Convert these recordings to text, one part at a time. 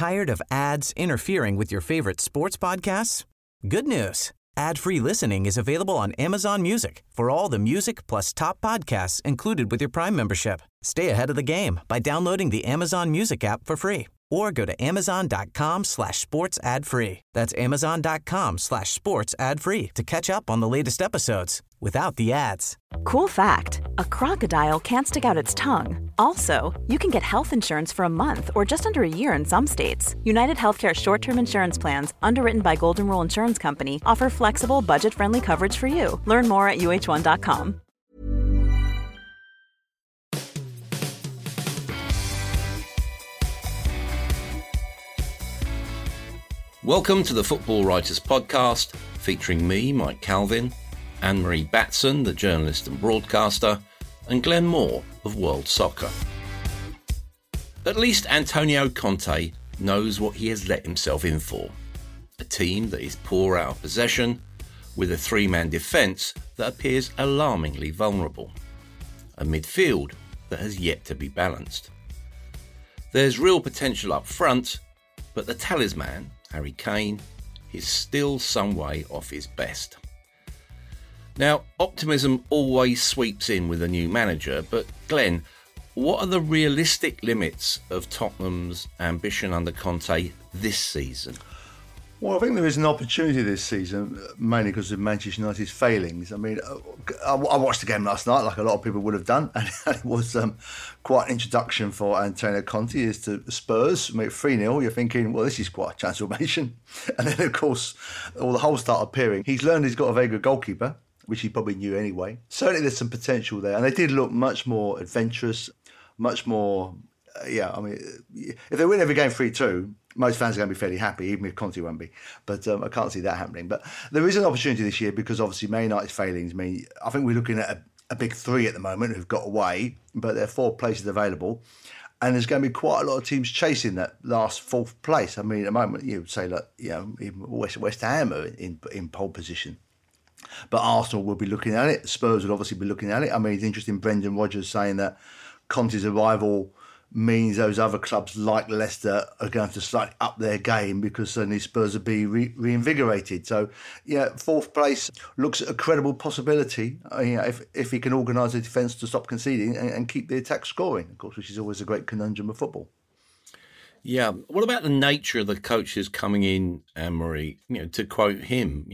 Tired of ads interfering with your favorite sports podcasts? Good news. Ad-free listening is available on Amazon Music for all the music plus top podcasts included with your Prime membership. Stay ahead of the game by downloading the Amazon Music app for free or go to amazon.com/sports ad free. That's amazon.com/sports ad free to catch up on the latest episodes without the ads. Cool fact, a crocodile can't stick out its tongue. Also, you can get health insurance for a month or just under a year in some states. United Healthcare short-term insurance plans, underwritten by Golden Rule Insurance Company, offer flexible, budget-friendly coverage for you. Learn more at uh1.com. Welcome to the Football Writers Podcast, featuring me, Mike Calvin, Anne-Marie Batson, the journalist and broadcaster, and Glenn Moore of World Soccer. At least Antonio Conte knows what he has let himself in for. A team that is poor out of possession, with a three-man defence that appears alarmingly vulnerable. A midfield that has yet to be balanced. There's real potential up front, but the talisman, Harry Kane, is still some way off his best. Now, optimism always sweeps in with a new manager, but Glenn, what are the realistic limits of Tottenham's ambition under Conte this season? Well, I think there is an opportunity this season, mainly because of Manchester United's failings. I mean, I watched the game last night, like a lot of people would have done, and it was quite an introduction for Antonio Conte as to Spurs. I mean, 3-0, you're thinking, well, this is quite a transformation. And then, of course, all the holes start appearing. He's learned he's got a very good goalkeeper, which he probably knew anyway. Certainly there's some potential there. And they did look much more adventurous, much more... if they win every game 3-2, most fans are going to be fairly happy, even if Conte won't be. But I can't see that happening. But there is an opportunity this year because obviously Man United's failings mean I think we're looking at a big three at the moment who've got away, but there are 4 places available. And there's going to be quite a lot of teams chasing that last 4th place. I mean, at the moment, you would say that even West Ham are in pole position. But Arsenal will be looking at it. Spurs would obviously be looking at it. I mean, it's interesting, Brendan Rodgers saying that Conte's arrival means those other clubs like Leicester are going to slightly up their game because suddenly Spurs will be reinvigorated. So, 4th place looks at a credible possibility if he can organise the defence to stop conceding and keep the attack scoring, of course, which is always a great conundrum of football. Yeah. What about the nature of the coaches coming in, Anne-Marie? To quote him,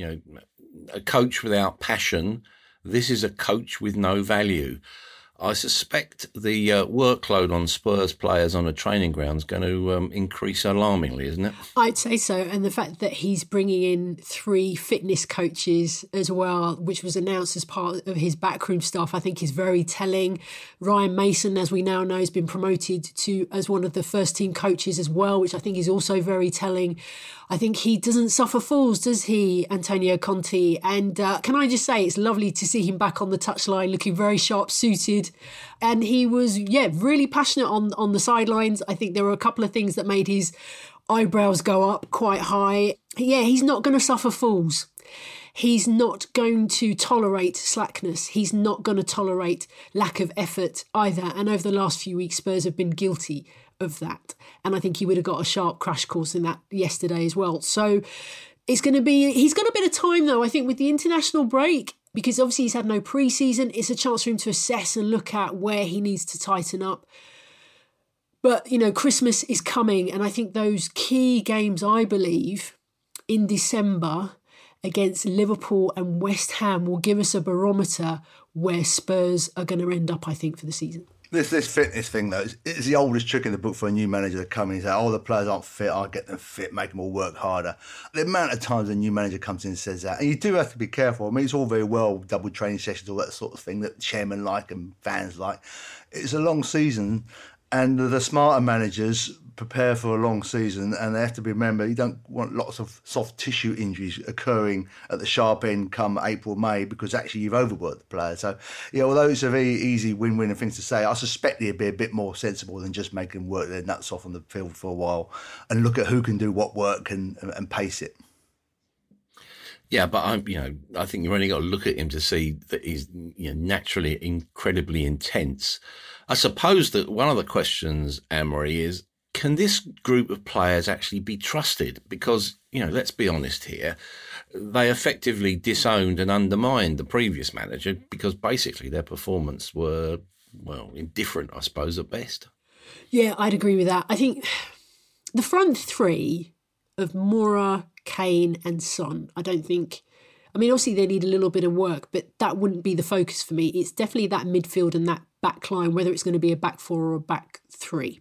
a coach without passion, this is a coach with no value. I suspect the workload on Spurs players on a training ground is going to increase alarmingly, isn't it? I'd say so. And the fact that he's bringing in 3 fitness coaches as well, which was announced as part of his backroom staff, I think is very telling. Ryan Mason, as we now know, has been promoted as one of the first team coaches as well, which I think is also very telling. I think he doesn't suffer fools, does he, Antonio Conte? And can I just say, it's lovely to see him back on the touchline, looking very sharp-suited. And he was, really passionate on the sidelines. I think there were a couple of things that made his eyebrows go up quite high. Yeah, he's not going to suffer fools. He's not going to tolerate slackness. He's not going to tolerate lack of effort either. And over the last few weeks, Spurs have been guilty of that. And I think he would have got a sharp crash course in that yesterday as well. So he's got a bit of time though, I think, with the international break, because obviously he's had no pre-season. It's a chance for him to assess and look at where he needs to tighten up. But, Christmas is coming. And I think those key games, I believe, in December against Liverpool and West Ham will give us a barometer where Spurs are going to end up, I think, for the season. This fitness thing, though, is the oldest trick in the book for a new manager to come in and say, the players aren't fit, I'll get them fit, make them all work harder. The amount of times a new manager comes in and says that, and you do have to be careful. I mean, it's all very well, double training sessions, all that sort of thing that chairmen like and fans like. It's a long season, and the smarter managers prepare for a long season, and they have to remember you don't want lots of soft tissue injuries occurring at the sharp end come April, May, because actually you've overworked the player. So, although it's a very easy win-win thing to say, I suspect he'd be a bit more sensible than just making them work their nuts off on the field for a while and look at who can do what work and pace it. Yeah, but I think you've only got to look at him to see that he's naturally incredibly intense. I suppose that one of the questions, Anne-Marie, is can this group of players actually be trusted? Because, let's be honest here, they effectively disowned and undermined the previous manager because basically their performance were, indifferent, I suppose, at best. Yeah, I'd agree with that. I think the front three of Moura, Kane and Son, obviously they need a little bit of work, but that wouldn't be the focus for me. It's definitely that midfield and that back line, whether it's going to be a back four or a back three.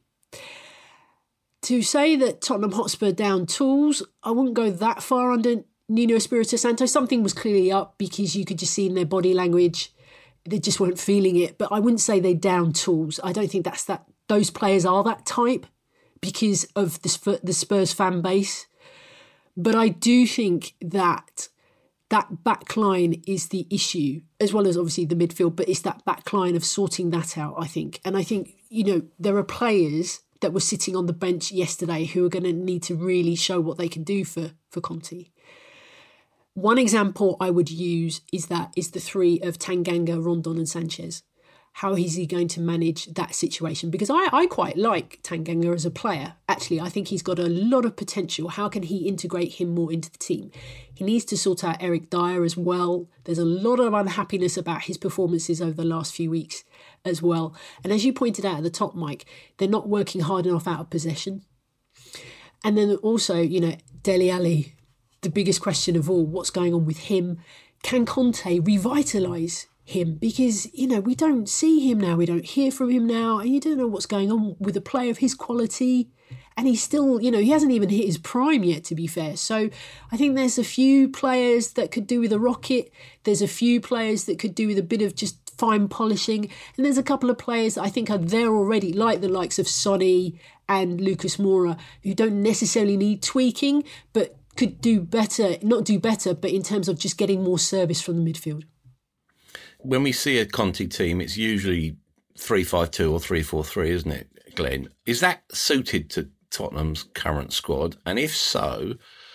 To say that Tottenham Hotspur down tools, I wouldn't go that far under Nuno Espirito Santo. Something was clearly up because you could just see in their body language they just weren't feeling it. But I wouldn't say they down tools. I don't think those players are that type because of the Spurs fan base. But I do think that back line is the issue, as well as obviously the midfield, but it's that back line of sorting that out, I think. And I think, there are players that were sitting on the bench yesterday who are going to need to really show what they can do for Conte. One example I would use is the three of Tanganga, Rondon and Sanchez. How is he going to manage that situation? Because I quite like Tanganga as a player. Actually, I think he's got a lot of potential. How can he integrate him more into the team? He needs to sort out Eric Dyer as well. There's a lot of unhappiness about his performances over the last few weeks as well. And as you pointed out at the top, Mike, they're not working hard enough out of possession. And then also, Dele Alli, the biggest question of all, what's going on with him? Can Conte revitalise him? Because, we don't see him now, we don't hear from him now, and you don't know what's going on with a player of his quality. And he's still, he hasn't even hit his prime yet, to be fair. So I think there's a few players that could do with a rocket. There's a few players that could do with a bit of just fine polishing. And there's a couple of players that I think are there already, like the likes of Sonny and Lucas Moura, who don't necessarily need tweaking, but could do better, not do better, but in terms of just getting more service from the midfield. When we see a Conte team, it's usually 3-5-2 or 3-4-3, isn't it, Glenn? Is that suited to Tottenham's current squad? And if so,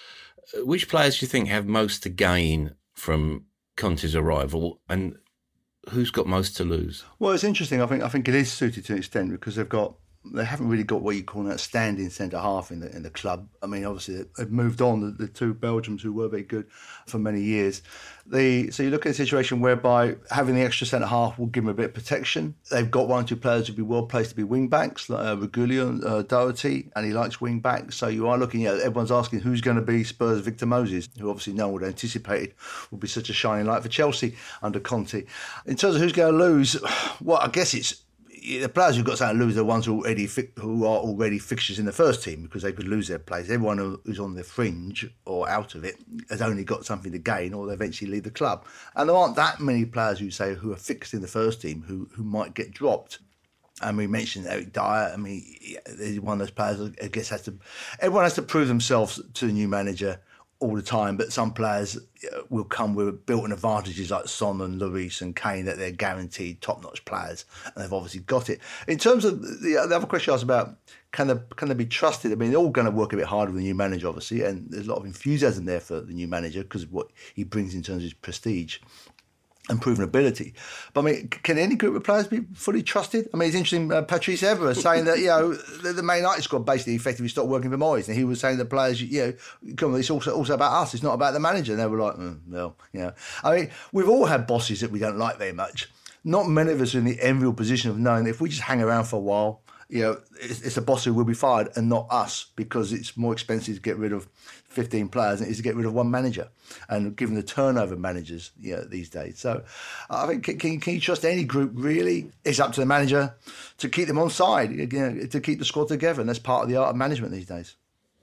which players do you think have most to gain from Conte's arrival, and who's got most to lose? Well, it's interesting. I think it is suited to an extent because they haven't really got what you call that standing centre half in the club. I mean, obviously they've moved on, the two Belgians who were very good for many years. So you look at a situation whereby having the extra centre half will give them a bit of protection. They've got one or two players who'd be well placed to be wing backs, like Reguilon, Doherty, and he likes wing backs. So you are looking at, everyone's asking who's going to be Spurs' Victor Moses, who obviously no one would have anticipated would be such a shining light for Chelsea under Conte. In terms of who's going to lose, well, I guess it's the players who've got something to lose are the ones who are already fixtures in the first team because they could lose their place. Everyone who's on the fringe or out of it has only got something to gain or they eventually leave the club. And there aren't that many players who are fixed in the first team who might get dropped. And we mentioned Eric Dyer. I mean, he's one of those players who I guess everyone has to prove themselves to the new manager all the time, but some players will come with built-in advantages like Son and Lloris and Kane that they're guaranteed top-notch players, and they've obviously got it. In terms of the other question I asked about, can they be trusted? I mean, they're all going to work a bit harder with the new manager, obviously, and there's a lot of enthusiasm there for the new manager because of what he brings in terms of his prestige and proven ability. But I mean, can any group of players be fully trusted? I mean, it's interesting, Patrice Evra saying that, the Man United squad basically effectively stopped working for Moyes, and he was saying that players, come on, it's also about us, it's not about the manager. And they were like, I mean, we've all had bosses that we don't like very much. Not many of us are in the enviable position of knowing that if we just hang around for a while, it's a boss who will be fired and not us, because it's more expensive to get rid of 15 players than it is to get rid of one manager. And given the turnover of managers these days. So I think, can you trust any group really? It's up to the manager to keep them on side, to keep the squad together. And that's part of the art of management these days.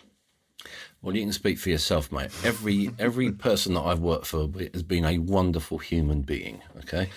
Well, you can speak for yourself, mate. Every person that I've worked for has been a wonderful human being, okay?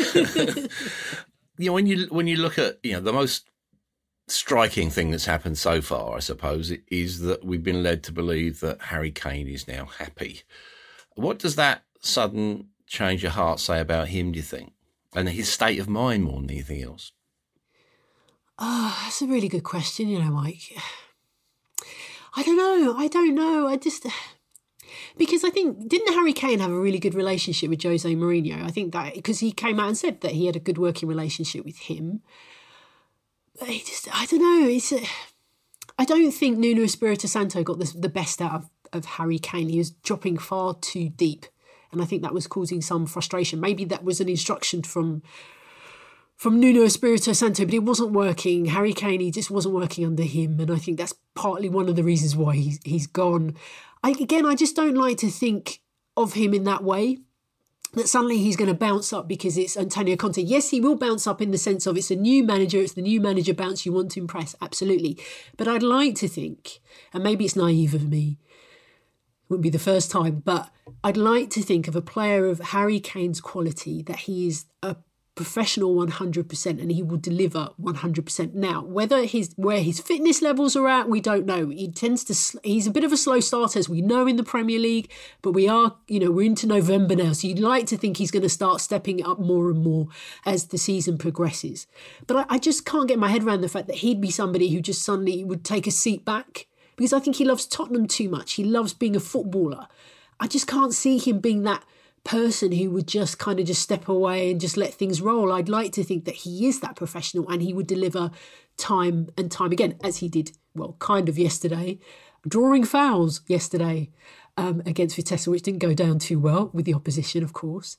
When you look at, the most striking thing that's happened so far, I suppose, is that we've been led to believe that Harry Kane is now happy. What does that sudden change of heart say about him, do you think? And his state of mind more than anything else? Oh, that's a really good question, Mike. I don't know. Because I think, didn't Harry Kane have a really good relationship with Jose Mourinho? I think that, because he came out and said that he had a good working relationship with him. But I don't know. I don't think Nuno Espirito Santo got the best out of Harry Kane. He was dropping far too deep, and I think that was causing some frustration. Maybe that was an instruction from Nuno Espirito Santo, but it wasn't working. Harry Kane, he just wasn't working under him, and I think that's partly one of the reasons why he's gone. I just don't like to think of him in that way, that suddenly he's going to bounce up because it's Antonio Conte. Yes, he will bounce up in the sense of it's a new manager, it's the new manager bounce you want to impress, absolutely. But I'd like to think, and maybe it's naive of me, it wouldn't be the first time, but I'd like to think of a player of Harry Kane's quality that he is a professional 100% and he will deliver 100%. Now, where his fitness levels are at, we don't know. He's a bit of a slow starter, as we know, in the Premier League, but we're into November now, so you'd like to think he's going to start stepping up more and more as the season progresses. But I just can't get my head around the fact that he'd be somebody who just suddenly would take a seat back, because I think he loves Tottenham too much. He loves being a footballer. I just can't see him being that person who would just kind of just step away and just let things roll. I'd like to think that he is that professional and he would deliver time and time again, as he did, kind of yesterday, drawing fouls yesterday against Vitesse, which didn't go down too well with the opposition, of course.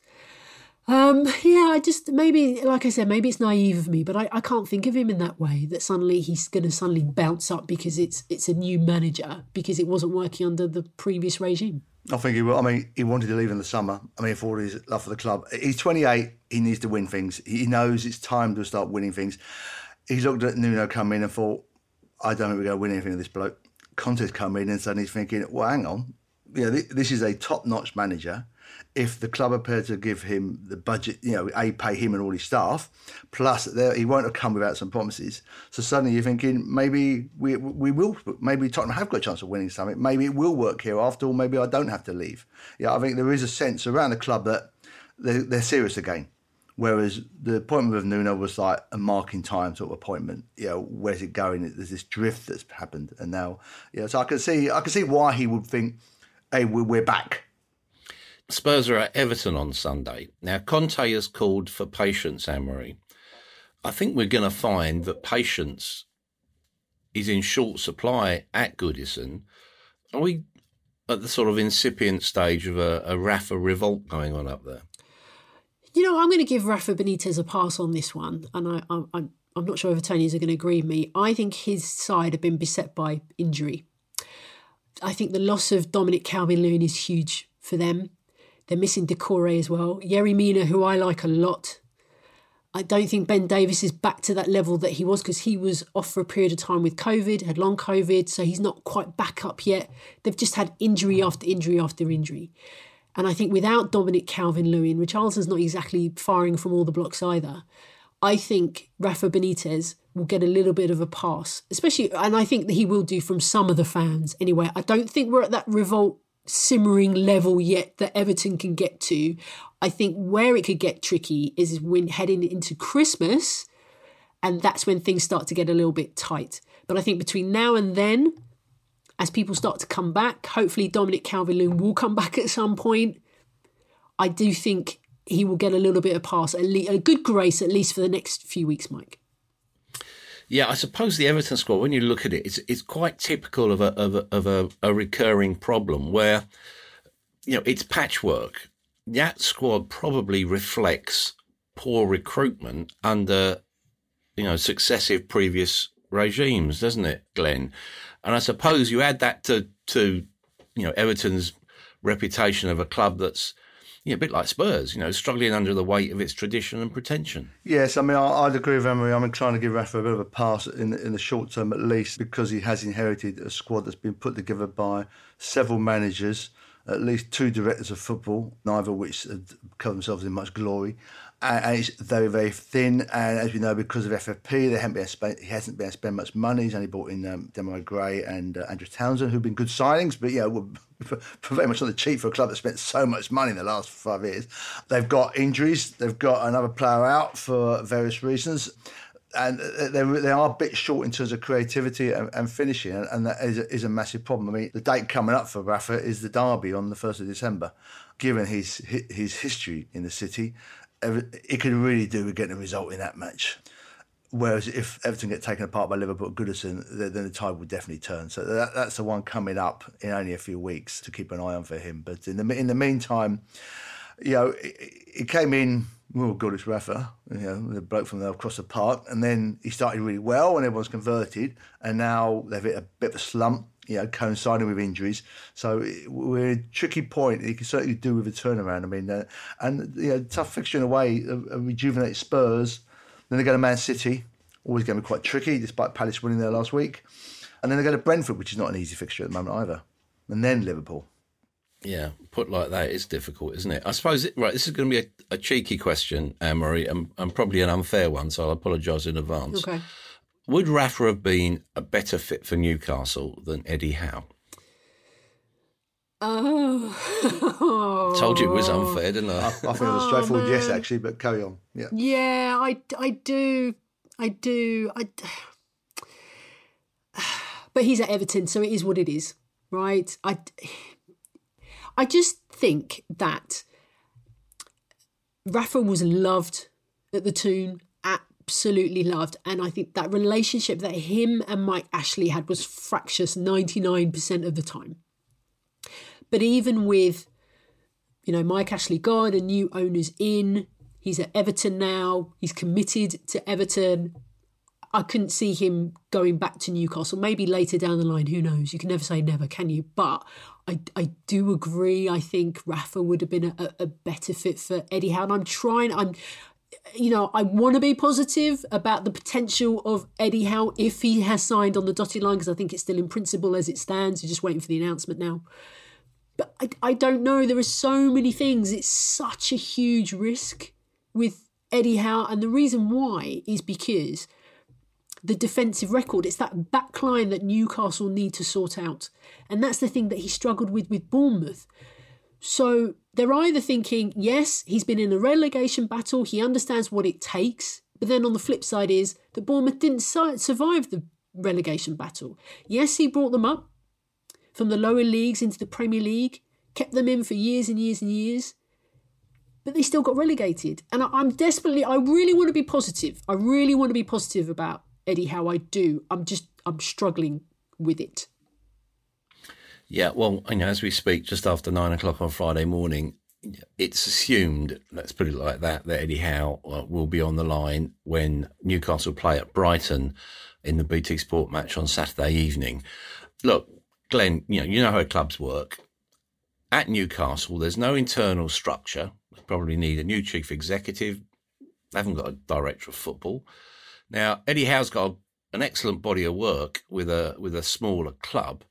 Maybe, like I said, maybe it's naive of me, but I can't think of him in that way, that suddenly he's going to bounce up because it's a new manager, because it wasn't working under the previous regime. I think he will. I mean, he wanted to leave in the summer. I mean, for all his love for the club. He's 28. He needs to win things. He knows it's time to start winning things. He looked at Nuno come in and thought, I don't think we're going to win anything with this bloke. Conte's come in and suddenly he's thinking, well, hang on. This is a top-notch manager. If the club are prepared to give him the budget, pay him and all his staff, plus he won't have come without some promises. So suddenly you're thinking, maybe we will, maybe Tottenham have got a chance of winning something. Maybe it will work here after all. Maybe I don't have to leave. I think there is a sense around the club that they're serious again. Whereas the appointment of Nuno was like a marking time sort of appointment. Where's it going? There's this drift that's happened, and now, so I can see why he would think, hey, we're back. Spurs are at Everton on Sunday. Now, Conte has called for patience, Anne-Marie. I think we're going to find that patience is in short supply at Goodison. Are we at the sort of incipient stage of a Rafa revolt going on up there? I'm going to give Rafa Benitez a pass on this one, and I'm not sure if Tony's are going to agree with me. I think his side have been beset by injury. I think the loss of Dominic Calvert-Lewin is huge for them. They're missing Decore as well. Yerry Mina, who I like a lot. I don't think Ben Davies is back to that level that he was, because he was off for a period of time with COVID, had long COVID, so he's not quite back up yet. They've just had injury after injury after injury. And I think without Dominic Calvert-Lewin, Richarlison's not exactly firing from all the blocks either, I think Rafa Benitez will get a little bit of a pass, especially, and I think that he will do from some of the fans anyway. I don't think we're at that revolt simmering level yet that Everton can get to. I think where it could get tricky is when heading into Christmas, and that's when things start to get a little bit tight. But I think between now and then, as people start to come back, hopefully Dominic Calvert-Lewin will come back at some point. I do think he will get a little bit of pass, a good grace at least for the next few weeks, Mike. Yeah, I suppose the Everton squad, when you look at it, it's quite typical of a recurring problem where, it's patchwork. That squad probably reflects poor recruitment under, successive previous regimes, doesn't it, Glenn? And I suppose you add that to Everton's reputation of a club that's, a bit like Spurs, struggling under the weight of its tradition and pretension. Yes, I mean, I'd agree with Emery. I'm trying to give Rafa a bit of a pass in the short term at least, because he has inherited a squad that's been put together by several managers, at least two directors of football, neither of which have covered themselves in much glory. And it's very, very thin. And as we know, because of FFP, he hasn't been able to spend much money. He's only brought in Demarai Gray and Andrew Townsend, who've been good signings, but were very much on the cheap for a club that spent so much money in the last 5 years. They've got injuries. They've got another player out for various reasons. And they are a bit short in terms of creativity and finishing, and that is a massive problem. I mean, the date coming up for Rafa is the derby on the 1st of December. Given his history in the city, it could really do with getting a result in that match. Whereas if Everton get taken apart by Liverpool at Goodison, then the tide will definitely turn. So that's the one coming up in only a few weeks to keep an eye on for him. But in the meantime, he came in. Oh God, it's Rafa, the bloke from across the park, and then he started really well, and everyone's converted, and now they've hit a bit of a slump, coinciding with injuries. So we're at a tricky point. He can certainly do with a turnaround. I mean, tough fixture in a way, a rejuvenated Spurs. Then they go to Man City, always going to be quite tricky, despite Palace winning there last week. And then they go to Brentford, which is not an easy fixture at the moment either. And then Liverpool. Yeah, put like that, it's difficult, isn't it? I suppose, this is going to be a cheeky question, Anne-Marie, and probably an unfair one, so I'll apologise in advance. Okay. Would Rafa have been a better fit for Newcastle than Eddie Howe? Oh. Told you it was unfair, didn't I? I think it was straightforward, yes, actually, but carry on. Yeah. Yeah, I do. But he's at Everton, so it is what it is, right? I just think that Rafa was loved at the Toon, absolutely loved. And I think that relationship that him and Mike Ashley had was fractious 99% of the time. But even with, Mike Ashley gone and new owners in, he's at Everton now, he's committed to Everton. I couldn't see him going back to Newcastle. Maybe later down the line, who knows? You can never say never, can you? But I do agree. I think Rafa would have been a better fit for Eddie Howe. And I want to be positive about the potential of Eddie Howe if he has signed on the dotted line, because I think it's still in principle as it stands. You're just waiting for the announcement now. But I don't know. There are so many things. It's such a huge risk with Eddie Howe. And the reason why is because the defensive record, it's that back line that Newcastle need to sort out. And that's the thing that he struggled with Bournemouth. So they're either thinking, yes, he's been in a relegation battle, he understands what it takes. But then on the flip side is that Bournemouth didn't survive the relegation battle. Yes, he brought them up from the lower leagues into the Premier League, kept them in for years and years and years, but they still got relegated. And I really want to be positive. I really want to be positive about Eddie Howe. I do. I'm struggling with it. Yeah, well, as we speak, just after 9:00 on Friday morning, it's assumed, let's put it like that Eddie Howe will be on the line when Newcastle play at Brighton in the BT Sport match on Saturday evening. Look, Glenn, you know how clubs work. At Newcastle, there's no internal structure. They probably need a new chief executive. They haven't got a director of football. Now, Eddie Howe's got an excellent body of work with a smaller club,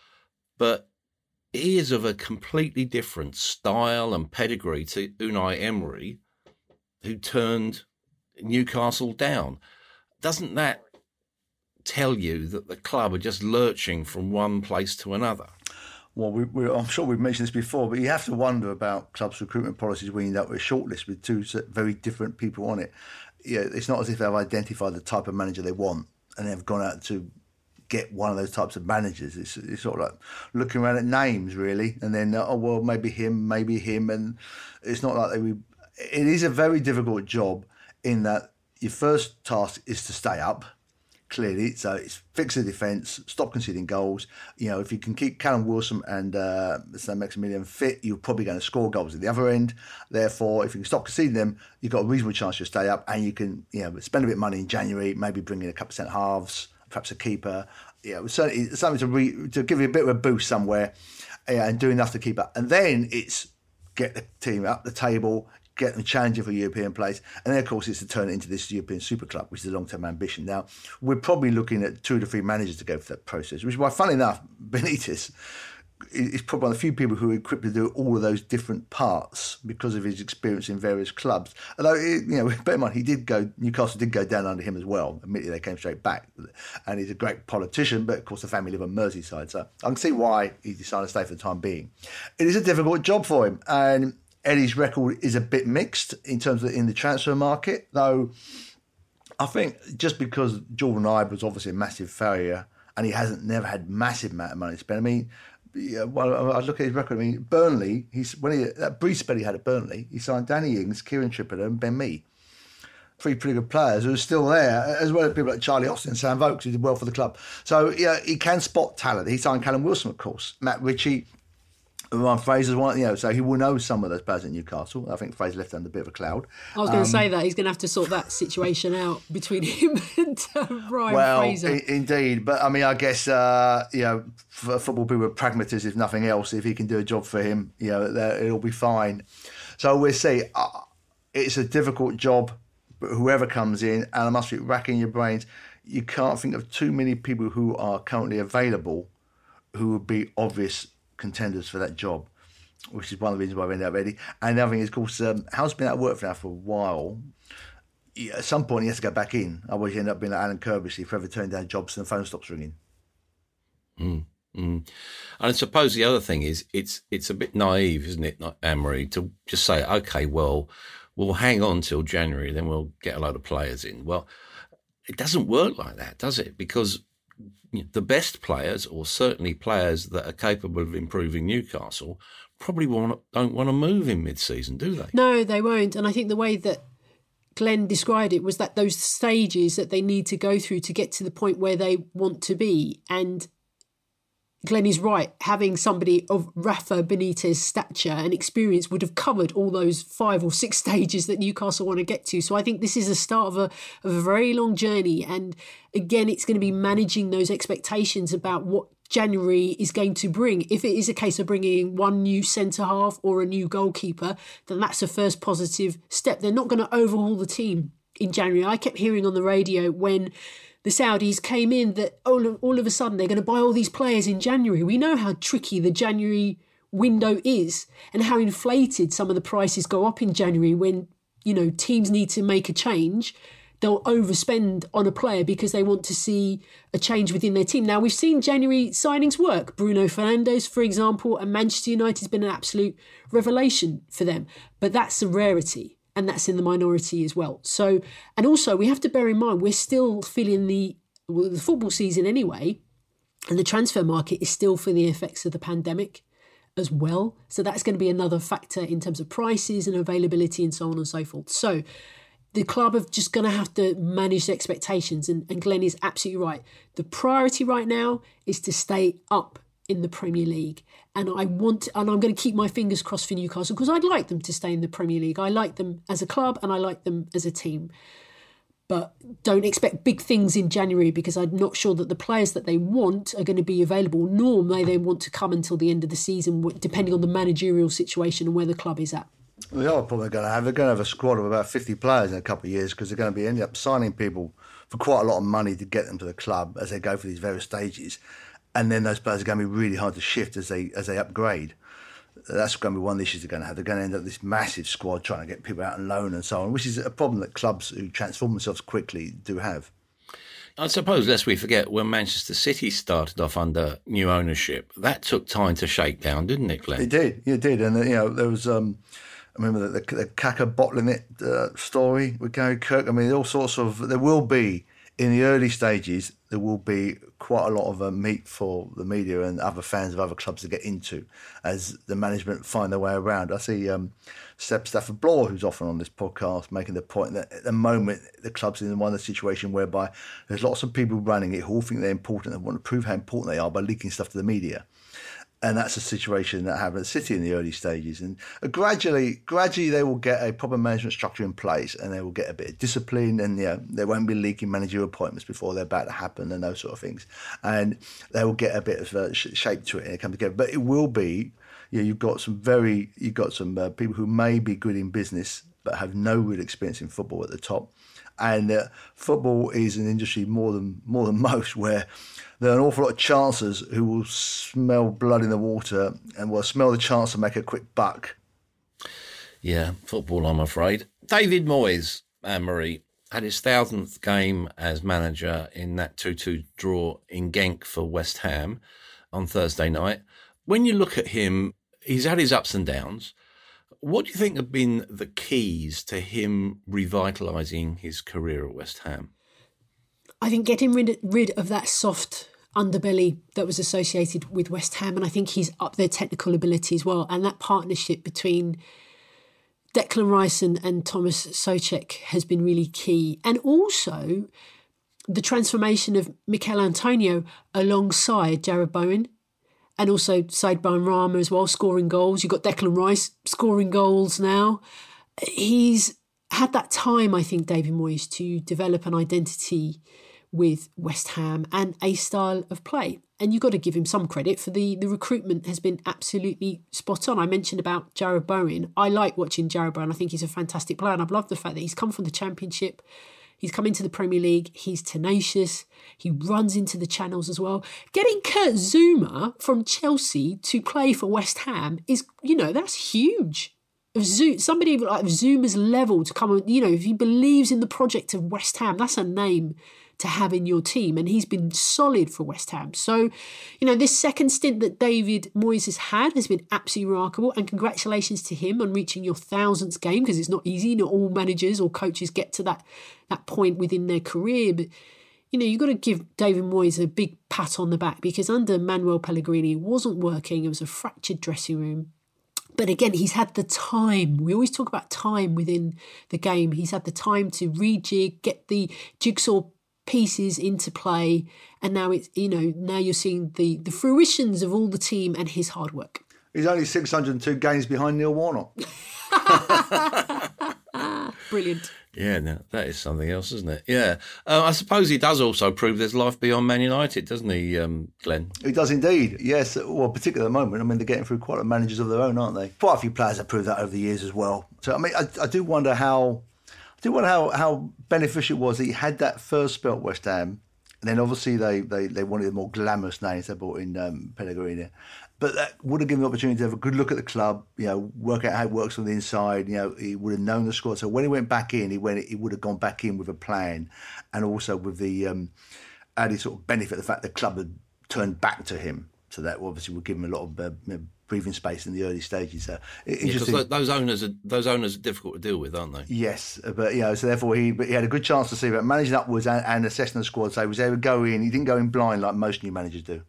but he is of a completely different style and pedigree to Unai Emery, who turned Newcastle down. Doesn't that tell you that the club are just lurching from one place to another? Well, I'm sure we've mentioned this before, but you have to wonder about clubs' recruitment policies when you end up with a shortlist with two very different people on it. It's not as if they've identified the type of manager they want and they've gone out to get one of those types of managers. It's sort of like looking around at names, really, and then, maybe him, and it's not like it is a very difficult job in that your first task is to stay up, clearly. So it's fix the defence, stop conceding goals. If you can keep Callum Wilson and Maximilian fit, you're probably going to score goals at the other end. Therefore, if you can stop conceding them, you've got a reasonable chance to stay up, and you can spend a bit of money in January, maybe bring in a couple of centre halves, perhaps a keeper. Certainly something to give you a bit of a boost somewhere, and do enough to keep up. And then it's get the team up the table, get them challenging for European place, and then of course it's to turn it into this European Super Club, which is a long-term ambition. Now we're probably looking at 2 to 3 managers to go through that process, which is why, funnily enough, Benitez is probably one of the few people who are equipped to do all of those different parts because of his experience in various clubs. Although, bear in mind, Newcastle did go down under him as well. Admittedly, they came straight back. And he's a great politician, but of course the family live on Merseyside. So I can see why he decided to stay for the time being. It is a difficult job for him. And Eddie's record is a bit mixed in terms of in the transfer market, though I think just because Jordan Ibe was obviously a massive failure and he never had massive amount of money to spend. I look at his record. Burnley, that brief spell he had at Burnley, he signed Danny Ings, Kieran Trippier and Ben Mee. three pretty good players who are still there, as well as people like Charlie Austin and Sam Vokes, who did well for the club. So, yeah, he can spot talent. He signed Callum Wilson, of course. Matt Ritchie, Ryan Fraser's one, so he will know some of those players at Newcastle. I think Fraser left under a bit of a cloud. I was going to say that. He's going to have to sort that situation out between him and Ryan Fraser. Indeed. But, I mean, I guess, for football people are pragmatists, if nothing else. If he can do a job for him, it'll be fine. So we'll see. It's a difficult job, but whoever comes in, and I must be racking your brains, you can't think of too many people who are currently available who would be obvious contenders for that job, which is one of the reasons why we ended up ready. And the other thing is, of course, Hal's been out of work for a while. At some point, he has to go back in. Otherwise, you end up being like Alan Kirby, if ever turning down jobs and the phone stops ringing. And I suppose the other thing is, it's a bit naive, isn't it, Anne-Marie, to just say, OK, well, we'll hang on till January, then we'll get a load of players in. Well, it doesn't work like that, does it? Because the best players, or certainly players that are capable of improving Newcastle, probably don't want to move in mid-season, do they? No, they won't. And I think the way that Glenn described it was that those stages that they need to go through to get to the point where they want to be. And Glenn is right. Having somebody of Rafa Benitez's stature and experience would have covered all those 5 or 6 stages that Newcastle want to get to. So I think this is the start of a very long journey. And again, it's going to be managing those expectations about what January is going to bring. If it is a case of bringing in one new centre-half or a new goalkeeper, then that's the first positive step. They're not going to overhaul the team in January. I kept hearing on the radio when the Saudis came in that all of a sudden they're going to buy all these players in January. We know how tricky the January window is and how inflated some of the prices go up in January when, teams need to make a change. They'll overspend on a player because they want to see a change within their team. Now, we've seen January signings work. Bruno Fernandes, for example, and Manchester United has been an absolute revelation for them. But that's a rarity. And that's in the minority as well. So, and also we have to bear in mind, we're still feeling the football season anyway, and the transfer market is still feeling the effects of the pandemic as well. So that's going to be another factor in terms of prices and availability and so on and so forth. So the club are just going to have to manage the expectations. And Glenn is absolutely right. The priority right now is to stay up in the Premier League. And I'm going to keep my fingers crossed for Newcastle because I'd like them to stay in the Premier League. I like them as a club and I like them as a team. But don't expect big things in January because I'm not sure that the players that they want are going to be available, nor may they want to come until the end of the season, depending on the managerial situation and where the club is at. Well, they are probably going to have a squad of about 50 players in a couple of years because they're going to be ending up signing people for quite a lot of money to get them to the club as they go through these various stages. And then those players are going to be really hard to shift as they upgrade. That's going to be one of the issues they're going to have. They're going to end up with this massive squad trying to get people out on loan and so on, which is a problem that clubs who transform themselves quickly do have. I suppose, lest we forget, when Manchester City started off under new ownership, that took time to shake down, didn't it, Glenn? It did. And, there was... I remember the Kaka bottling it story with Gary Kirk. I mean, all sorts of... There will be, in the early stages, there will be quite a lot of meat for the media and other fans of other clubs to get into as the management find their way around. I see Seb Stafford-Bloor, who's often on this podcast, making the point that at the moment the club's in one of the situation whereby there's lots of people running it who all think they're important and want to prove how important they are by leaking stuff to the media. And that's a situation that happened at City in the early stages. And gradually they will get a proper management structure in place and they will get a bit of discipline and they won't be leaking managerial appointments before they're about to happen and those sort of things. And they will get a bit of shape to it and it comes together. But it will be, you've got some people who may be good in business but have no real experience in football at the top. And football is an industry more than most where there are an awful lot of chancers who will smell blood in the water and will smell the chance to make a quick buck. Yeah, football, I'm afraid. David Moyes, Anne-Marie, had his 1,000th game as manager in that 2-2 draw in Genk for West Ham on Thursday night. When you look at him, he's had his ups and downs. What do you think have been the keys to him revitalising his career at West Ham? I think getting rid of that soft underbelly that was associated with West Ham, and I think he's up their technical ability as well. And that partnership between Declan Rice and Thomas Souček has been really key. And also the transformation of Mikel Antonio alongside Jarrod Bowen and also Said Benrahma as well, scoring goals. You've got Declan Rice scoring goals now. He's had that time, I think, David Moyes, to develop an identity with West Ham and a style of play. And you've got to give him some credit for the recruitment has been absolutely spot on. I mentioned about Jarrod Bowen. I like watching Jarrod Bowen. I think he's a fantastic player. And I love the fact that he's come from the Championship. He's come into the Premier League. He's tenacious. He runs into the channels as well. Getting Kurt Zouma from Chelsea to play for West Ham is, that's huge. Somebody like Zouma's level to come, if he believes in the project of West Ham, that's a name to have in your team, and he's been solid for West Ham. So, this second stint that David Moyes has had has been absolutely remarkable, and congratulations to him on reaching your 1000th game, because it's not easy. Not all managers or coaches get to that point within their career, but you've got to give David Moyes a big pat on the back, because under Manuel Pellegrini it wasn't working. It was a fractured dressing room. But again, he's had the time. We always talk about time within the game. He's had the time to rejig, get the jigsaw pieces into play, and now now you're seeing the fruitions of all the team and his hard work. He's only 602 games behind Neil Warnock. Brilliant. Yeah, no, that is something else, isn't it? Yeah. I suppose he does also prove there's life beyond Man United, doesn't he, Glenn? He does indeed, yes. Well, particularly at the moment. I mean, they're getting through quite a managers of their own, aren't they? Quite a few players have proved that over the years as well. So, I mean, I do wonder how beneficial it was that he had that first spell at West Ham, and then obviously they wanted the more glamorous names. They brought in Pellegrini. But that would have given him the opportunity to have a good look at the club, work out how it works on the inside. He would have known the squad. So when he went back in, he would have gone back in with a plan, and also with the added sort of benefit of the fact the club had turned back to him. So that obviously would give him a lot of breathing space in the early stages. So because those owners are difficult to deal with, aren't they? Yes, but so therefore he had a good chance to see about managing upwards and assessing the squad. So he was able to go in. He didn't go in blind like most new managers do.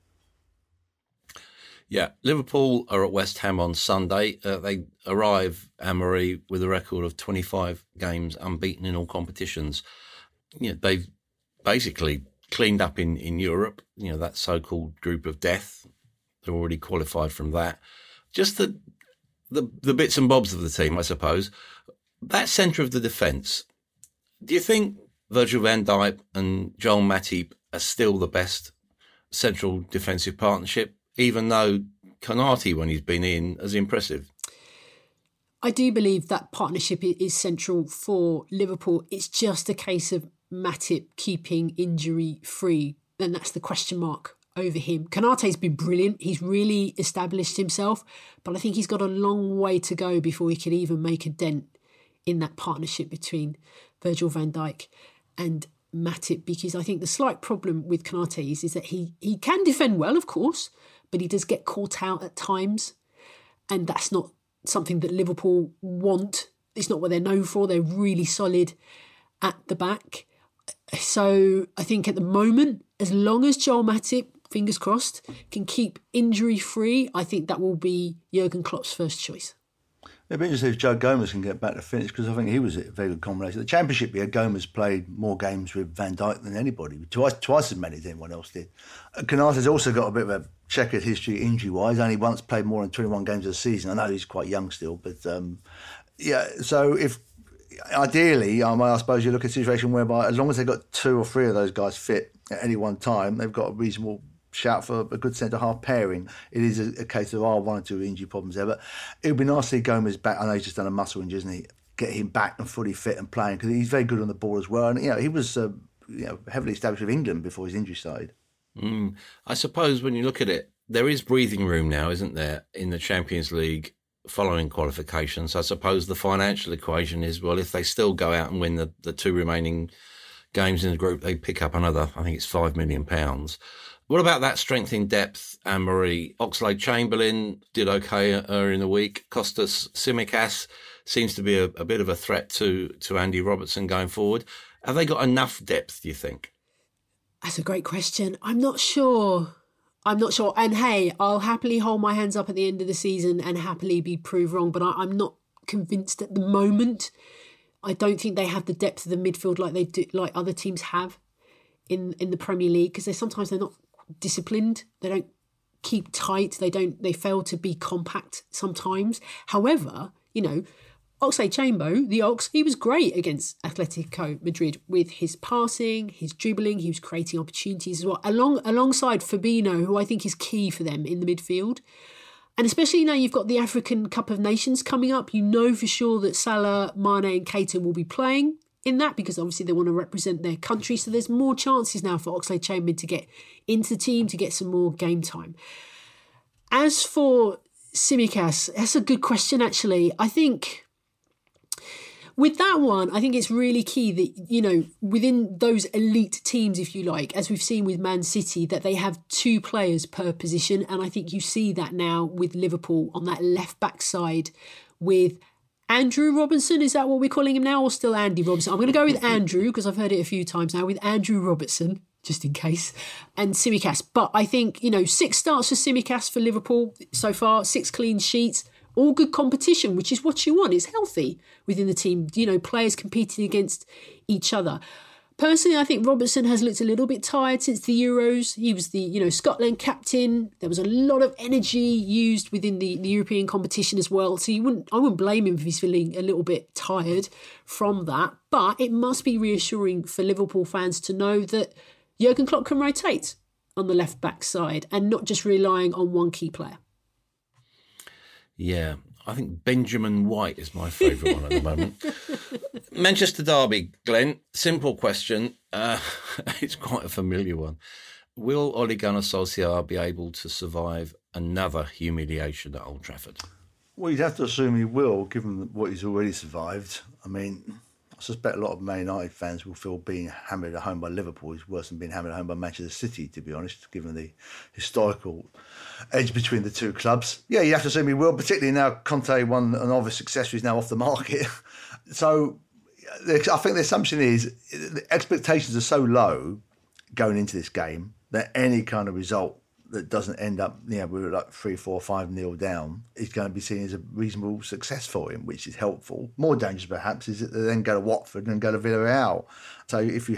Yeah, Liverpool are at West Ham on Sunday. They arrive, Anne-Marie, with a record of 25 games unbeaten in all competitions. They've basically cleaned up in Europe, that so-called group of death. They're already qualified from that. Just the bits and bobs of the team, I suppose. That centre of the defence, do you think Virgil van Dijk and Joel Matip are still the best central defensive partnership, even though Konate, when he's been in, is impressive? I do believe that partnership is central for Liverpool. It's just a case of Matip keeping injury free. Then that's the question mark over him. Konate's been brilliant. He's really established himself, but I think he's got a long way to go before he can even make a dent in that partnership between Virgil van Dijk and Matip, because I think the slight problem with Konate is that he can defend well, of course, but he does get caught out at times, and that's not something that Liverpool want. It's not what they're known for. They're really solid at the back. So I think at the moment, as long as Joel Matip, fingers crossed, can keep injury-free, I think that will be Jurgen Klopp's first choice. It'd be interesting if Joe Gomez can get back to finish, because I think he was a very good combination. The Championship year, Gomez played more games with Van Dijk than anybody, twice as many as anyone else did. Konate's also got a bit of a checkered history injury-wise. Only once played more than 21 games a season. I know he's quite young still, but so if ideally, I suppose you look at a situation whereby as long as they've got 2 or 3 of those guys fit at any one time, they've got a reasonable shout for a good centre-half pairing. It is a case of 1 or 2 injury problems there, but it would be nice to see Gomez back. I know he's just done a muscle injury, isn't he? Get him back and fully fit and playing, because he's very good on the ball as well. And he was heavily established with England before his injury started. I suppose when you look at it, there is breathing room now, isn't there, in the Champions League following qualifications. I suppose the financial equation is, well, if they still go out and win the 2 remaining games in the group, they pick up another, I think it's £5 million. What about that strength in depth, Anne-Marie? Oxlade-Chamberlain did okay earlier in the week. Kostas Tsimikas seems to be a bit of a threat to Andy Robertson going forward. Have they got enough depth, do you think? That's a great question. I'm not sure. And hey, I'll happily hold my hands up at the end of the season and happily be proved wrong, but I'm not convinced at the moment. I don't think they have the depth of the midfield like they do, like other teams have in the Premier League, because sometimes they're not disciplined. They don't keep tight. They fail to be compact sometimes. However, Oxlade-Chamberlain, the Ox, he was great against Atletico Madrid with his passing, his dribbling. He was creating opportunities as well, alongside Fabinho, who I think is key for them in the midfield. And especially now you've got the African Cup of Nations coming up, you know for sure that Salah, Mane and Keita will be playing in that, because obviously they want to represent their country. So there's more chances now for Oxlade-Chamberlain to get into the team, to get some more game time. As for Tsimikas, that's a good question, actually. I think with that one, I think it's really key that, within those elite teams, if you like, as we've seen with Man City, that they have 2 players per position. And I think you see that now with Liverpool on that left-back side with Andrew Robertson. Is that what we're calling him now, or still Andy Robertson? I'm going to go with Andrew, because I've heard it a few times now, with Andrew Robertson, just in case, and Tsimikas. But I think, 6 starts for Tsimikas for Liverpool so far, 6 clean sheets. All good competition, which is what you want. It's healthy within the team, players competing against each other. Personally, I think Robertson has looked a little bit tired since the Euros. He was the, Scotland captain. There was a lot of energy used within the European competition as well. So I wouldn't blame him if he's feeling a little bit tired from that. But it must be reassuring for Liverpool fans to know that Jurgen Klopp can rotate on the left-back side and not just relying on one key player. Yeah, I think Benjamin White is my favourite one at the moment. Manchester Derby, Glenn, simple question. It's quite a familiar one. Will Ole Gunnar Solskjaer be able to survive another humiliation at Old Trafford? Well, you'd have to assume he will, given what he's already survived. I mean, I suspect a lot of Man United fans will feel being hammered at home by Liverpool is worse than being hammered at home by Manchester City, to be honest, given the historical edge between the two clubs. Yeah, you have to assume he will, particularly now Conte won an obvious success, he's now off the market. So I think the assumption is the expectations are so low going into this game that any kind of result that doesn't end up, we're like 3-4, 5-0 down, is going to be seen as a reasonable success for him, which is helpful. More dangerous, perhaps, is that they then go to Watford and go to Villarreal. So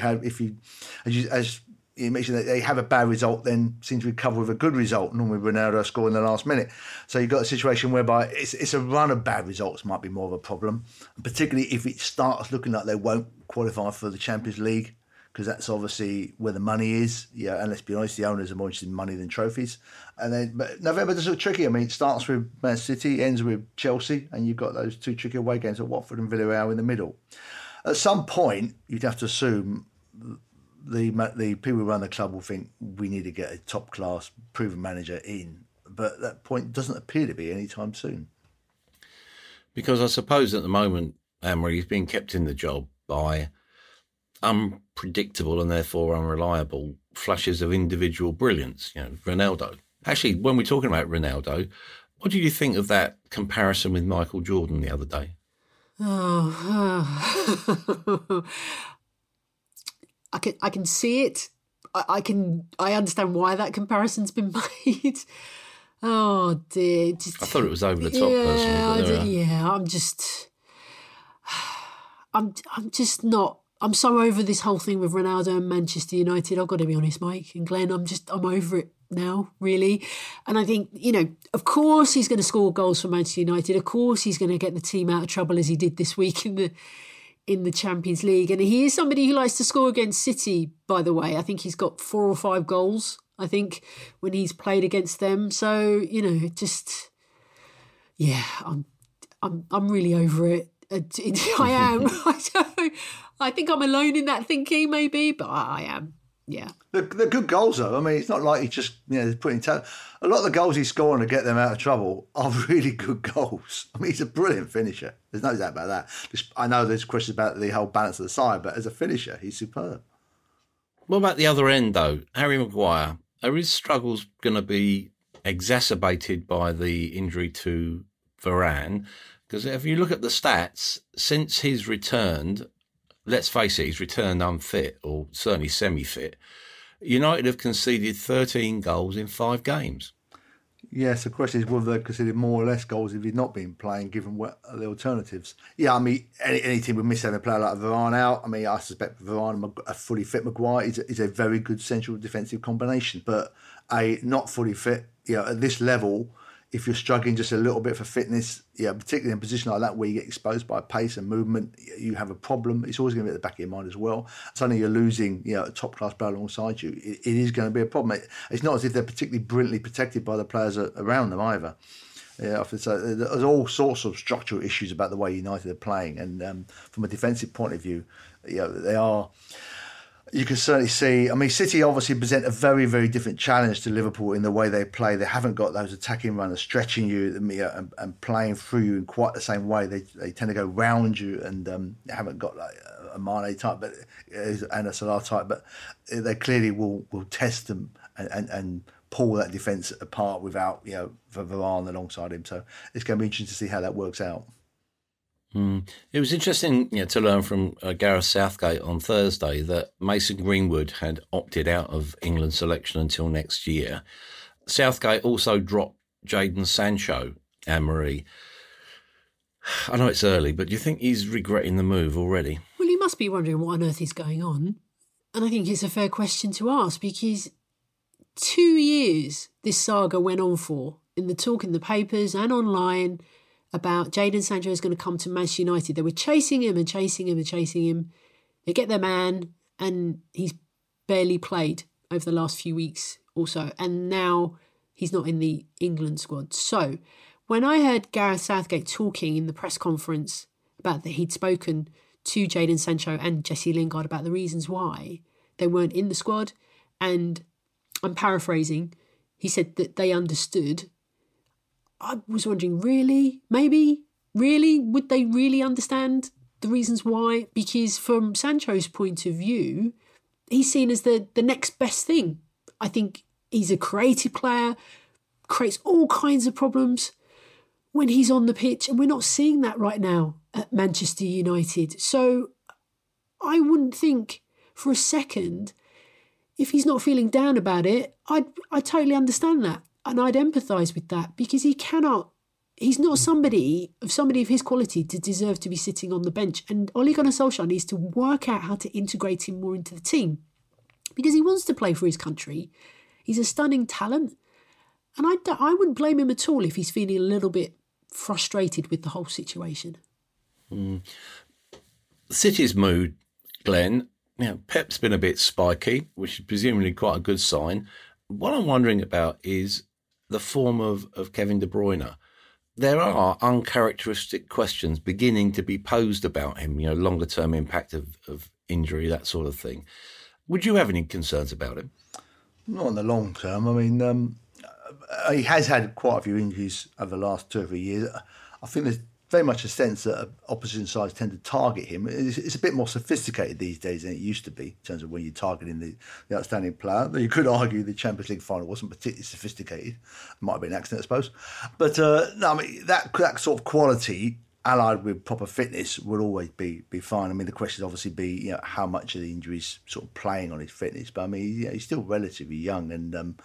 as you mentioned, that they have a bad result, then seem to recover with a good result. Normally, Ronaldo score in the last minute. So you've got a situation whereby it's a run of bad results might be more of a problem, particularly if it starts looking like they won't qualify for the Champions League, because that's obviously where the money is. Yeah, and let's be honest, the owners are more interested in money than trophies. But November does look tricky. I mean, it starts with Man City, ends with Chelsea, and you've got those 2 tricky away games at Watford and Villarreal in the middle. At some point, you'd have to assume the people who run the club will think we need to get a top-class, proven manager in. But that point doesn't appear to be anytime soon. Because I suppose at the moment, Anne-Marie, he's being kept in the job by unpredictable and therefore unreliable flashes of individual brilliance. Ronaldo. Actually, when we're talking about Ronaldo, what did you think of that comparison with Michael Jordan the other day? I can see it. I understand why that comparison's been made. Oh dear! I thought it was over the top, personally. I'm just not. I'm so over this whole thing with Ronaldo and Manchester United. I've got to be honest, Mike and Glenn. I'm over it now, really. And I think, of course he's going to score goals for Manchester United. Of course he's going to get the team out of trouble as he did this week in the Champions League. And he is somebody who likes to score against City, by the way. I think he's got 4 or 5 goals, I think, when he's played against them. So, I'm really over it. I am. I think I'm alone in that thinking, maybe, but I am. Yeah. They're good goals, though. I mean, it's not like he's just, putting talent. A lot of the goals he's scoring to get them out of trouble are really good goals. I mean, he's a brilliant finisher. There's no doubt about that. I know there's questions about the whole balance of the side, but as a finisher, he's superb. What about the other end, though? Harry Maguire. Are his struggles going to be exacerbated by the injury to Varane? Because if you look at the stats, since he's returned, let's face it, he's returned unfit, or certainly semi-fit, United have conceded 13 goals in 5 games. Yes, the question is whether they're considered more or less goals if he's not been playing, given what are the alternatives. Yeah, I mean, any team would miss having a player like Varane out. I mean, I suspect Varane, a fully fit Maguire, is a very good central defensive combination. But a not fully fit, at this level, if you're struggling just a little bit for fitness, particularly in a position like that where you get exposed by pace and movement, you have a problem. It's always going to be at the back of your mind as well. Suddenly you're losing, a top-class player alongside you. It is going to be a problem. It's not as if they're particularly brilliantly protected by the players around them either. So there's all sorts of structural issues about the way United are playing, and from a defensive point of view, they are. You can certainly see, I mean, City obviously present a very, very different challenge to Liverpool in the way they play. They haven't got those attacking runners stretching you and playing through you in quite the same way. They tend to go round you and haven't got like a Mane type and a Salah type, but they clearly will test them and pull that defence apart without, Varane alongside him. So it's going to be interesting to see how that works out. It was interesting to learn from Gareth Southgate on Thursday that Mason Greenwood had opted out of England's selection until next year. Southgate also dropped Jadon Sancho, Anne-Marie. I know it's early, but do you think he's regretting the move already? Well, he must be wondering what on earth is going on. And I think it's a fair question to ask because 2 years this saga went on for, in the talk in the papers and online, about Jadon Sancho is going to come to Manchester United. They were chasing him and chasing him and chasing him. They get their man and he's barely played over the last few weeks or so. And now he's not in the England squad. So when I heard Gareth Southgate talking in the press conference about that he'd spoken to Jadon Sancho and Jesse Lingard about the reasons why they weren't in the squad, and I'm paraphrasing, he said that they understood. I was wondering, really? Maybe? Really? Would they really understand the reasons why? Because from Sancho's point of view, he's seen as the next best thing. I think he's a creative player, creates all kinds of problems when he's on the pitch, and we're not seeing that right now at Manchester United. So I wouldn't think for a second, if he's not feeling down about it, I totally understand that. And I'd empathise with that because he's not somebody of his quality to deserve to be sitting on the bench. And Ole Gunnar Solskjaer needs to work out how to integrate him more into the team because he wants to play for his country. He's a stunning talent. And I wouldn't blame him at all if he's feeling a little bit frustrated with the whole situation. City's mood, Glenn, Pep's been a bit spiky, which is presumably quite a good sign. What I'm wondering about is the form of Kevin De Bruyne. There are uncharacteristic questions beginning to be posed about him, longer term impact of injury, that sort of thing. Would you have any concerns about him? Not in the long term. I mean, he has had quite a few injuries over the last 2 or 3 years. I think there's very much a sense that opposition sides tend to target him. It's a bit more sophisticated these days than it used to be in terms of when you're targeting the outstanding player. You could argue the Champions League final wasn't particularly sophisticated. It might have been an accident, I suppose. But no, I mean, that sort of quality allied with proper fitness would always be fine. I mean, the question would obviously be, how much of the injuries sort of playing on his fitness. But I mean, he's still relatively young, and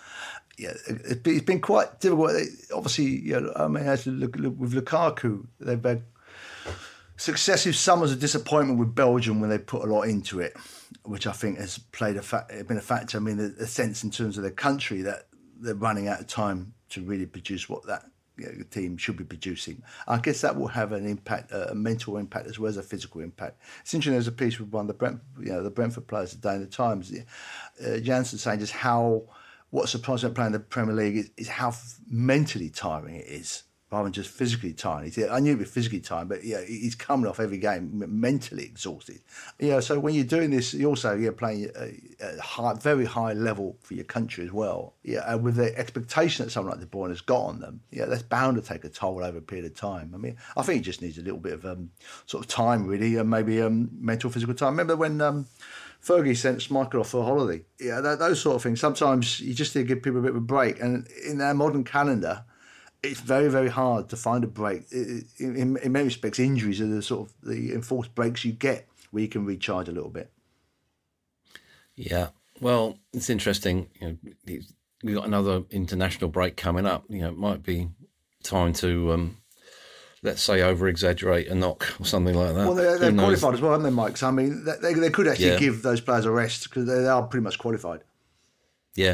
it's been quite difficult. Obviously, I mean, as you look with Lukaku, they've had successive summers of disappointment with Belgium when they put a lot into it, which I think has been a factor. I mean, the sense in terms of their country that they're running out of time to really produce what that team should be producing. I guess that will have an impact, a mental impact as well as a physical impact. It's interesting. There's a piece with one of the Brentford players today in the Times. Janssen saying just what surprised me playing the Premier League is how mentally tiring it is, rather than just physically tiring. He said, I knew it'd be physically tiring, but he's coming off every game mentally exhausted. So when you're doing this, you're also playing at a very high level for your country as well. And with the expectation that someone like De Bruyne has got on them, that's bound to take a toll over a period of time. I mean, I think he just needs a little bit of sort of time, really, and maybe mental, physical time. Remember when Fergie sent Schmeichel off for a holiday? Those sort of things. Sometimes you just need to give people a bit of a break. And in our modern calendar, it's very, very hard to find a break. In many respects, injuries are the sort of the enforced breaks you get where you can recharge a little bit. Yeah, well, it's interesting. we've got another international break coming up. It might be time to, let's say, over-exaggerate a knock or something like that. Well, they're qualified as well, haven't they, Mike? So, I mean, they could actually give those players a rest because they are pretty much qualified. Yeah.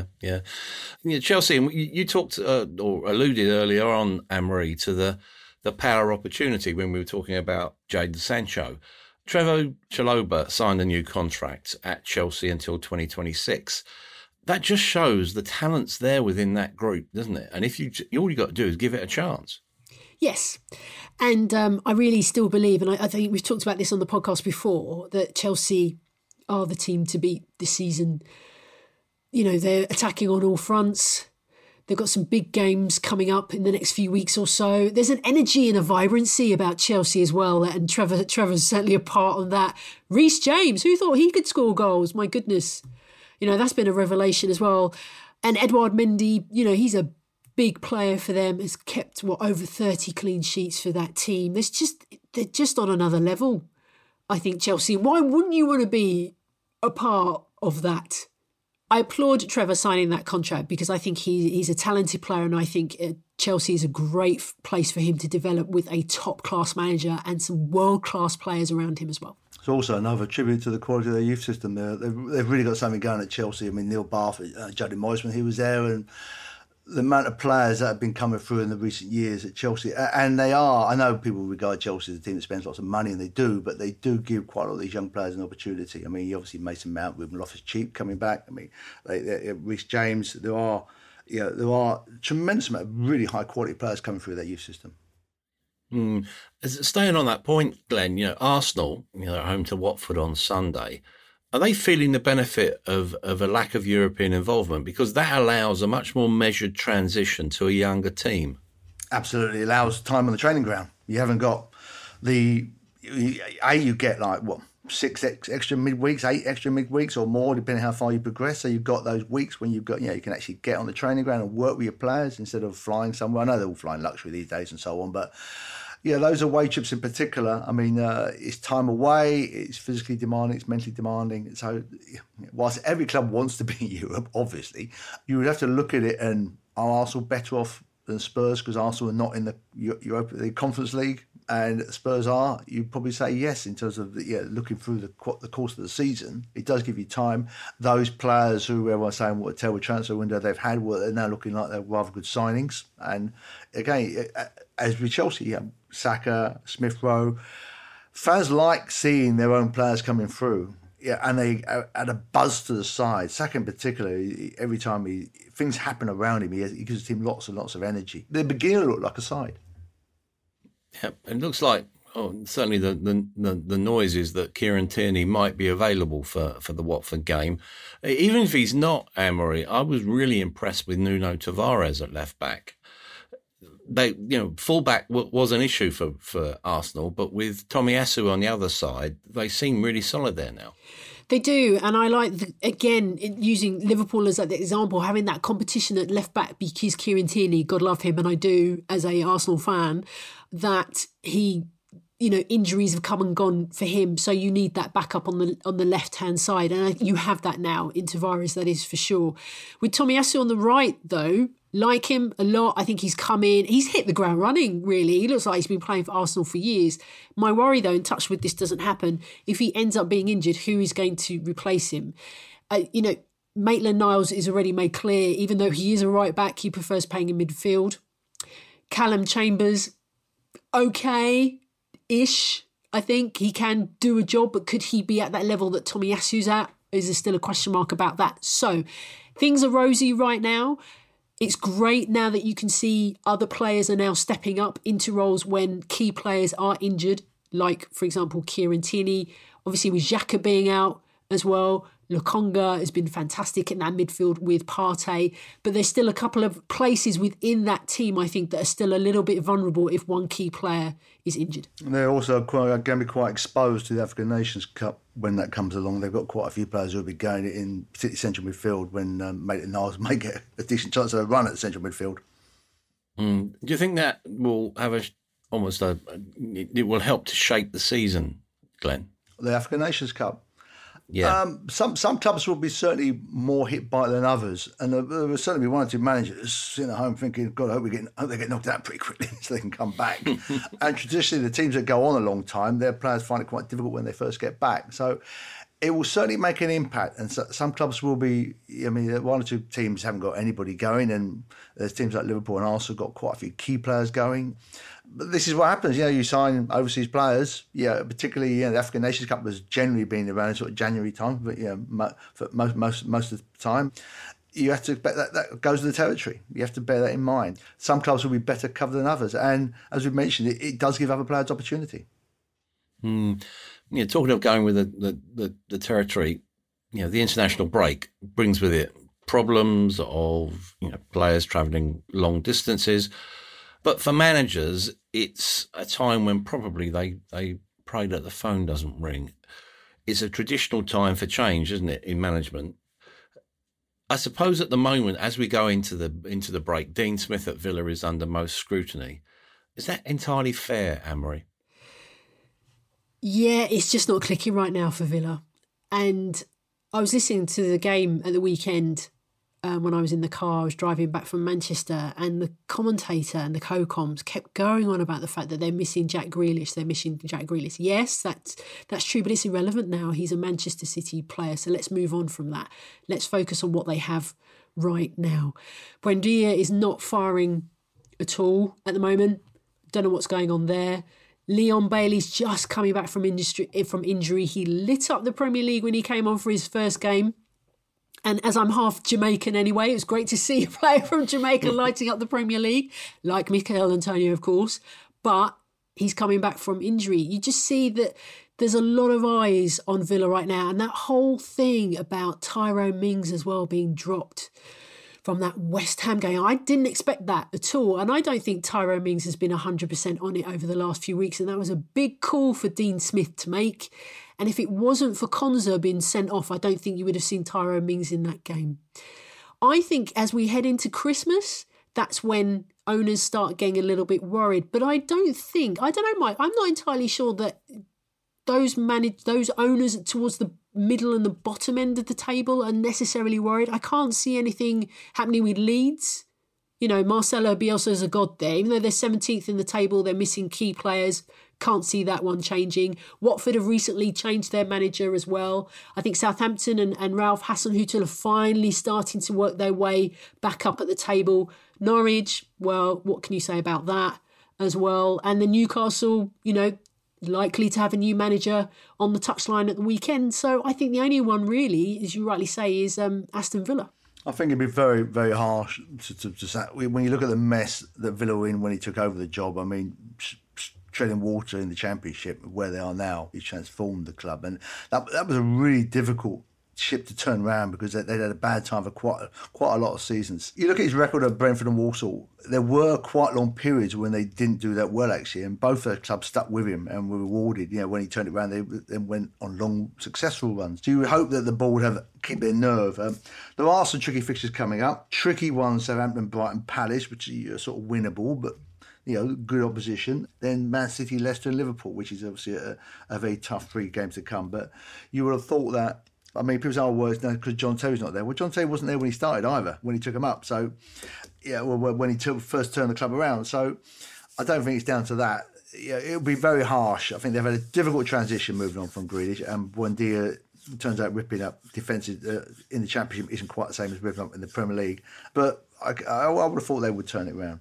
Chelsea, and you talked or alluded earlier on, Anne-Marie, to the power opportunity when we were talking about Jadon Sancho. Trevoh Chalobah signed a new contract at Chelsea until 2026. That just shows the talent's there within that group, doesn't it? And if all you got to do is give it a chance. Yes. And I really still believe, and I think we've talked about this on the podcast before, that Chelsea are the team to beat this season. They're attacking on all fronts. They've got some big games coming up in the next few weeks or so. There's an energy and a vibrancy about Chelsea as well, and Trevor's certainly a part of that. Reece James, who thought he could score goals? My goodness. That's been a revelation as well. And Edouard Mendy, he's a big player for them, has kept, over 30 clean sheets for that team. They're just on another level, I think, Chelsea. Why wouldn't you want to be a part of that? I applaud Trevor signing that contract because I think he's a talented player, and I think Chelsea is a great place for him to develop with a top-class manager and some world-class players around him as well. It's also another tribute to the quality of their youth system. They've really got something going at Chelsea. I mean, Neil Bath, Jody Moyes when he was there, and the amount of players that have been coming through in the recent years at Chelsea. And they are, I know people regard Chelsea as a team that spends lots of money, and they do, but they do give quite a lot of these young players an opportunity. I mean, you obviously Mason Mount, Ruben Loftus-Cheek coming back. I mean, Reece James, there are a tremendous amount of really high quality players coming through their youth system. Staying on that point, Glenn, Arsenal, at home to Watford on Sunday, are they feeling the benefit of a lack of European involvement? Because that allows a much more measured transition to a younger team. Absolutely. It allows time on the training ground. You haven't got you get 6 extra midweeks, 8 extra midweeks or more, depending how far you progress. So you've got those weeks when you can actually get on the training ground and work with your players instead of flying somewhere. I know they're all flying luxury these days and so on, but those away trips in particular, I mean, it's time away, it's physically demanding, it's mentally demanding. So whilst every club wants to be in Europe, obviously, you would have to look at it and are Arsenal better off than Spurs because Arsenal are not in the Conference League and Spurs are? You'd probably say yes in terms of looking through the course of the season. It does give you time. Those players who everyone's saying what a terrible transfer window they've had, they're now looking like they're rather good signings. And again, as with Chelsea, Saka, Smith Rowe, fans like seeing their own players coming through. Yeah, and they add a buzz to the side. Saka in particular, every time things happen around him, he gives the team lots and lots of energy. They're beginning to look like a side. Yeah, it looks like certainly the noise is that Kieran Tierney might be available for the Watford game. Even if he's not, Anne-Marie, I was really impressed with Nuno Tavares at left back. Fullback was an issue for Arsenal, but with Tomiyasu on the other side, they seem really solid there now. They do, and I like, again, using Liverpool as an example, having that competition at left back because Kieran Tierney, God love him, and I do as a Arsenal fan, that he, injuries have come and gone for him, so you need that backup on the left-hand side, and you have that now in Tavares, that is for sure. With Tomiyasu on the right, though, like him a lot. I think he's come in. He's hit the ground running, really. He looks like he's been playing for Arsenal for years. My worry, though, in touch with this doesn't happen, if he ends up being injured, who is going to replace him? Maitland-Niles is already made clear, even though he is a right back, he prefers playing in midfield. Callum Chambers, okay-ish. I think he can do a job, but could he be at that level that Tomiyasu's at? Is there still a question mark about that? So things are rosy right now. It's great now that you can see other players are now stepping up into roles when key players are injured, like, for example, Kieran Tierney. Obviously, with Xhaka being out as well. Lokonga has been fantastic in that midfield with Partey. But there's still a couple of places within that team, I think, that are still a little bit vulnerable if one key player is injured. They're also going to be quite exposed to the African Nations Cup when that comes along. They've got quite a few players who will be going in, particularly central midfield, when Maitland-Niles may get a decent chance of a run at the central midfield. Do you think that will have it will help to shape the season, Glenn? The African Nations Cup. Yeah. Some clubs will be certainly more hit by it than others, and there will certainly be one or two managers sitting at home thinking, God, I hope they get knocked out pretty quickly so they can come back. And traditionally, the teams that go on a long time, their players find it quite difficult when they first get back. So it will certainly make an impact, and some clubs will be. I mean, one or two teams haven't got anybody going, and there's teams like Liverpool and Arsenal got quite a few key players going. But this is what happens. You sign overseas players. Particularly the African Nations Cup has generally been around sort of January time, but for most of the time, you have to bet that goes to the territory. You have to bear that in mind. Some clubs will be better covered than others, and as we've mentioned, it does give other players opportunity. Talking of going with the territory, the international break brings with it problems of players travelling long distances. But for managers, it's a time when probably they pray that the phone doesn't ring. It's a traditional time for change, isn't it, in management? I suppose at the moment, as we go into the break, Dean Smith at Villa is under most scrutiny. Is that entirely fair, Anne-Marie? Yeah, it's just not clicking right now for Villa. And I was listening to the game at the weekend when I was in the car. I was driving back from Manchester, and the commentator and the co-coms kept going on about the fact that they're missing Jack Grealish. Yes, that's true, but it's irrelevant now. He's a Manchester City player, so let's move on from that. Let's focus on what they have right now. Buendia is not firing at all at the moment. Don't know what's going on there. Leon Bailey's just coming back from injury. He lit up the Premier League when he came on for his first game. And as I'm half Jamaican anyway, it was great to see a player from Jamaica lighting up the Premier League, like Mikel Antonio, of course. But he's coming back from injury. You just see that there's a lot of eyes on Villa right now. And that whole thing about Tyrone Mings as well being dropped from that West Ham game, I didn't expect that at all. And I don't think Tyrone Mings has been 100% on it over the last few weeks. And that was a big call for Dean Smith to make. And if it wasn't for Konsa being sent off, I don't think you would have seen Tyrone Mings in that game. I think as we head into Christmas, that's when owners start getting a little bit worried. But I don't know, Mike, I'm not entirely sure that those owners towards the middle and the bottom end of the table are necessarily worried. I can't see anything happening with Leeds. Marcelo Bielsa's a god there. Even though they're 17th in the table, they're missing key players. Can't see that one changing. Watford have recently changed their manager as well. I think Southampton and Ralph Hasenhüttl are finally starting to work their way back up at the table. Norwich, well, what can you say about that as well? And the Newcastle, likely to have a new manager on the touchline at the weekend. So I think the only one really, as you rightly say, is Aston Villa. I think it'd be very, very harsh to say. When you look at the mess that Villa were in when he took over the job, I mean, treading water in the Championship, where they are now, he transformed the club. And that was a really difficult ship to turn around because they'd had a bad time for quite a lot of seasons. You look at his record at Brentford and Walsall, there were quite long periods when they didn't do that well, actually, and both their clubs stuck with him and were rewarded. When he turned it around, they then went on long, successful runs. So you would hope that the board have keep their nerve. There are some tricky fixtures coming up. Tricky ones, Southampton, Brighton, Palace, which are sort of winnable, but good opposition. Then Man City, Leicester and Liverpool, which is obviously a very tough 3 games to come. But you would have thought that, people say, it's now because John Terry's not there. Well, John Terry wasn't there when he started either, when he took him up. So, when he first turned the club around. So, I don't think it's down to that. It would be very harsh. I think they've had a difficult transition moving on from Grealish, and Buendia turns out ripping up defensive in the Championship isn't quite the same as ripping up in the Premier League. But I would have thought they would turn it around.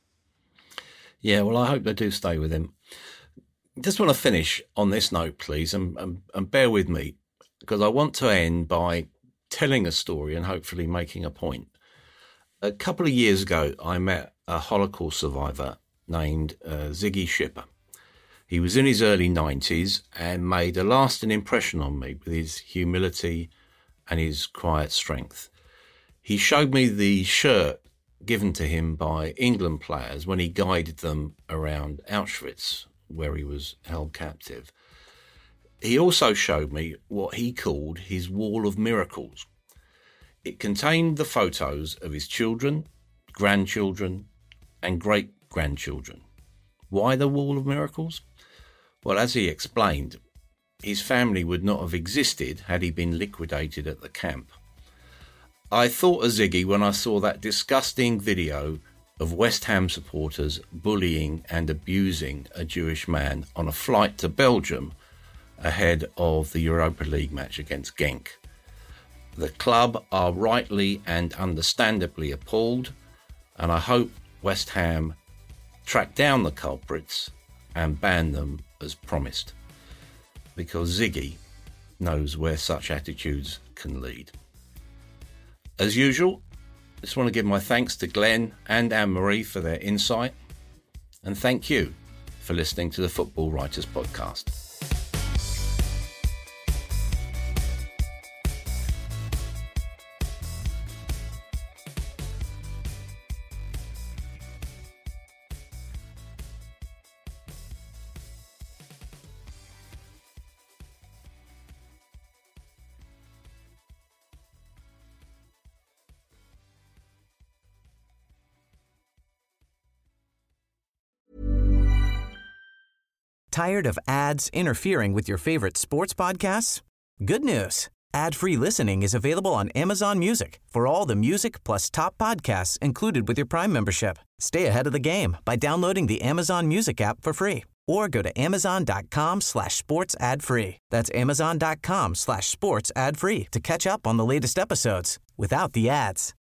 Yeah, well, I hope they do stay with him. Just want to finish on this note, please, and bear with me, because I want to end by telling a story and hopefully making a point. A couple of years ago, I met a Holocaust survivor named Ziggy Schipper. He was in his early 90s and made a lasting impression on me with his humility and his quiet strength. He showed me the shirt given to him by England players when he guided them around Auschwitz, where he was held captive. He also showed me what he called his wall of miracles. It contained the photos of his children, grandchildren, and great-grandchildren. Why the wall of miracles? Well, as he explained, his family would not have existed had he been liquidated at the camp. I thought of Ziggy when I saw that disgusting video of West Ham supporters bullying and abusing a Jewish man on a flight to Belgium ahead of the Europa League match against Genk. The club are rightly and understandably appalled, and I hope West Ham track down the culprits and ban them as promised, because Ziggy knows where such attitudes can lead. As usual, I just want to give my thanks to Glenn and Anne-Marie for their insight, and thank you for listening to the Football Writers Podcast. Tired of ads interfering with your favorite sports podcasts? Good news. Ad-free listening is available on Amazon Music for all the music plus top podcasts included with your Prime membership. Stay ahead of the game by downloading the Amazon Music app for free or go to amazon.com/sports ad free. That's amazon.com/sports ad free to catch up on the latest episodes without the ads.